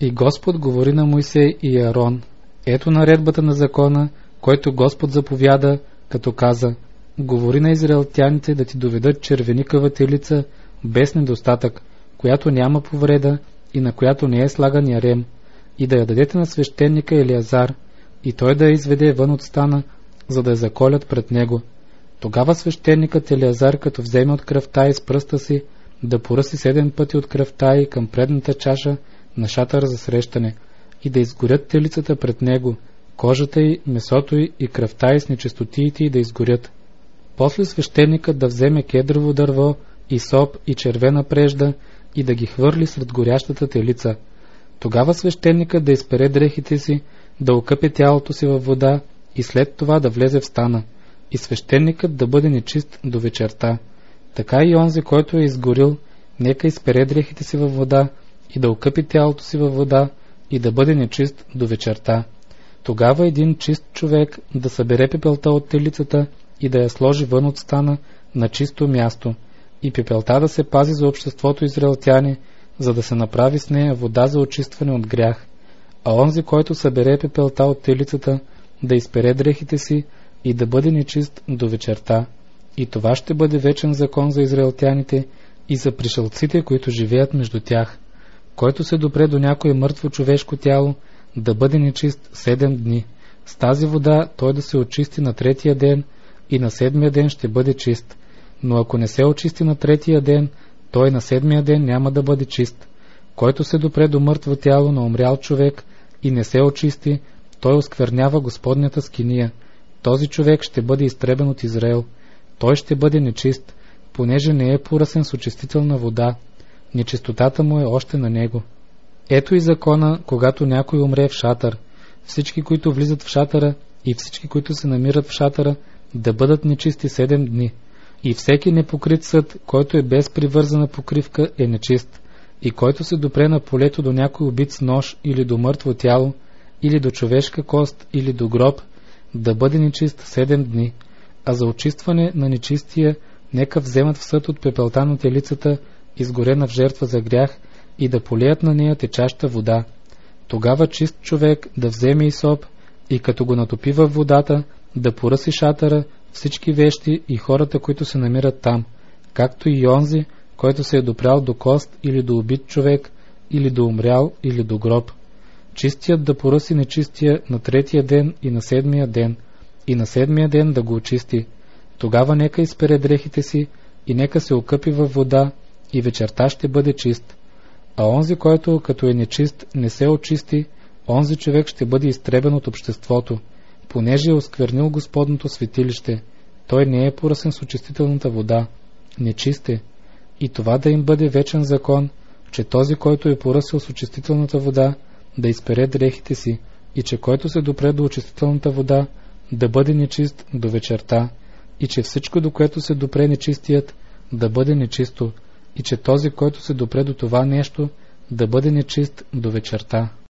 И Господ говори на Моисей и Аарон: ето наредбата на закона, който Господ заповяда, като каза: говори на израелтяните да ти доведат червеникава телица без недостатък, която няма повреда и на която не е слаган ярем, и да я дадете на свещеника Елиазар, и той да я изведе вън от стана, за да я заколят пред него. Тогава свещеникът Елиазар, като вземе от кръвта и с пръста си, да поръси 7 пъти от кръвта и към предната чаша на шатъра за срещане, и да изгорят телицата пред него, кожата й, месото й и кръвта й с нечистотиите й да изгорят. После свещеникът да вземе кедрово дърво, и соп, и червена прежда, и да ги хвърли сред горящата телица. Тогава свещеникът да изпере дрехите си, да окъпе тялото си във вода и след това да влезе в стана, и свещеникът да бъде нечист до вечерта. Така и онзи, който е изгорил, нека изпере дрехите си във вода и да окъпи тялото си във вода и да бъде нечист до вечерта. Тогава един чист човек да събере пепелта от телицата и да я сложи вън от стана на чисто място, и пепелта да се пази за обществото израелтяни, за да се направи с нея вода за очистване от грях. А онзи, който събере пепелта от телицата, да изпере дрехите си и да бъде нечист до вечерта. И това ще бъде вечен закон за израелтяните и за пришълците, които живеят между тях. Който се допре до някое мъртво човешко тяло, да бъде нечист 7 дни. С тази вода той да се очисти на 3-я ден и на 7-я ден ще бъде чист. Но ако не се очисти на 3-я ден, той на 7-я ден няма да бъде чист. Който се допре до мъртво тяло на умрял човек и не се очисти, той осквернява Господнята скиния. Този човек ще бъде изтребен от Израел. Той ще бъде нечист, понеже не е поръсен с очистителна вода. Нечистотата му е още на него. Ето и закона, когато някой умре в шатър. Всички, които влизат в шатъра и всички, които се намират в шатъра, да бъдат нечисти 7 дни. И всеки непокрит съд, който е без привързана покривка, е нечист. И който се допре на полето до някой убит с нож или до мъртво тяло, или до човешка кост, или до гроб, да бъде нечист 7 дни. А за очистване на нечистия, нека вземат в съд от пепелта на телицата, изгорена в жертва за грях, и да полеят на нея течаща вода. Тогава чист човек да вземе исоп и като го натопи във водата, да поръси шатъра, всички вещи и хората, които се намират там, както и онзи, който се е допрял до кост или до убит човек, или до умрял, или до гроб. Чистият да поръси нечистия на 3-я ден и на 7-я ден, и на 7-я ден да го очисти. Тогава нека изпере дрехите си и нека се окъпи във вода, и вечерта ще бъде чист. А онзи, който като е нечист не се очисти, онзи човек ще бъде изтребен от обществото, понеже е осквернил Господното светилище. Той не е поръсен с очистителната вода. Нечист е. И това да им бъде вечен закон, че този, който е поръсил с очистителната вода, да изпере дрехите си, и че който се допре до очистителната вода, да бъде нечист до вечерта, и че всичко, до което се допре нечистият, да бъде нечисто, и че този, който се допре до това нещо, да бъде нечист до вечерта.